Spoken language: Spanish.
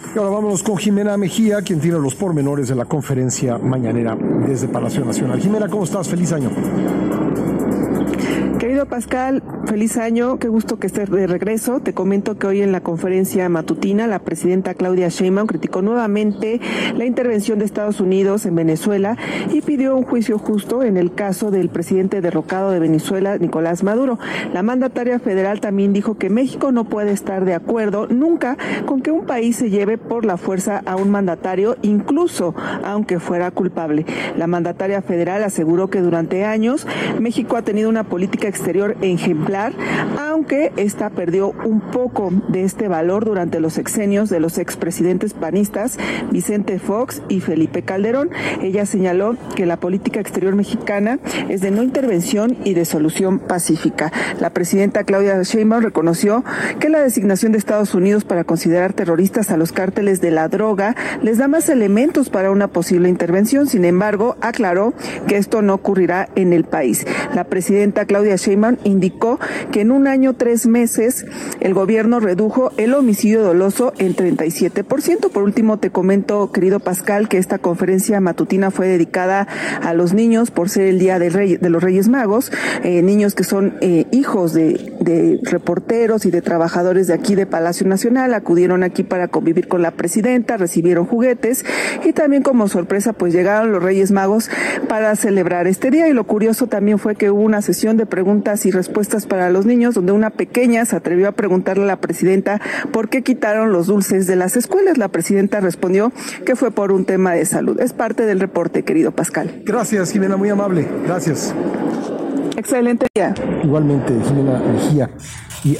Y ahora vámonos con Jimena Mejía, quien tiene los pormenores de la conferencia mañanera desde Palacio Nacional. Jimena, ¿cómo estás? Feliz año. Querido Pascal, feliz año, qué gusto que estés de regreso. Te comento que hoy en la conferencia matutina la presidenta Claudia Sheinbaum criticó nuevamente la intervención de Estados Unidos en Venezuela y pidió un juicio justo en el caso del presidente derrocado de Venezuela, Nicolás Maduro. La mandataria federal también dijo que México no puede estar de acuerdo nunca con que un país se lleve por la fuerza a un mandatario, incluso aunque fuera culpable. La mandataria federal aseguró que durante años México ha tenido una política exterior ejemplar, aunque esta perdió un poco de este valor durante los sexenios de los expresidentes panistas Vicente Fox y Felipe Calderón. Ella señaló que la política exterior mexicana es de no intervención y de solución pacífica. La presidenta Claudia Sheinbaum reconoció que la designación de Estados Unidos para considerar terroristas a los cárteles de la droga les da más elementos para una posible intervención. Sin embargo, aclaró que esto no ocurrirá en el país. La presidenta Claudia Sheinbaum indicó que en un año 3 meses el gobierno redujo el homicidio doloso en 37%. Por último, te comento, querido Pascal, que esta conferencia matutina fue dedicada a los niños por ser el Día de los Reyes Magos, niños que son hijos de reporteros y de trabajadores de aquí de Palacio Nacional, acudieron aquí para convivir con la presidenta, recibieron juguetes y también como sorpresa pues llegaron los Reyes Magos para celebrar este día. Y lo curioso también fue que hubo una sesión de preguntas y respuestas para los niños, donde una pequeña se atrevió a preguntarle a la presidenta por qué quitaron los dulces de las escuelas. La presidenta respondió que fue por un tema de salud. Es parte del reporte, querido Pascal. Gracias, Jimena, muy amable. Gracias. Excelente día. Igualmente, Jimena Mejía.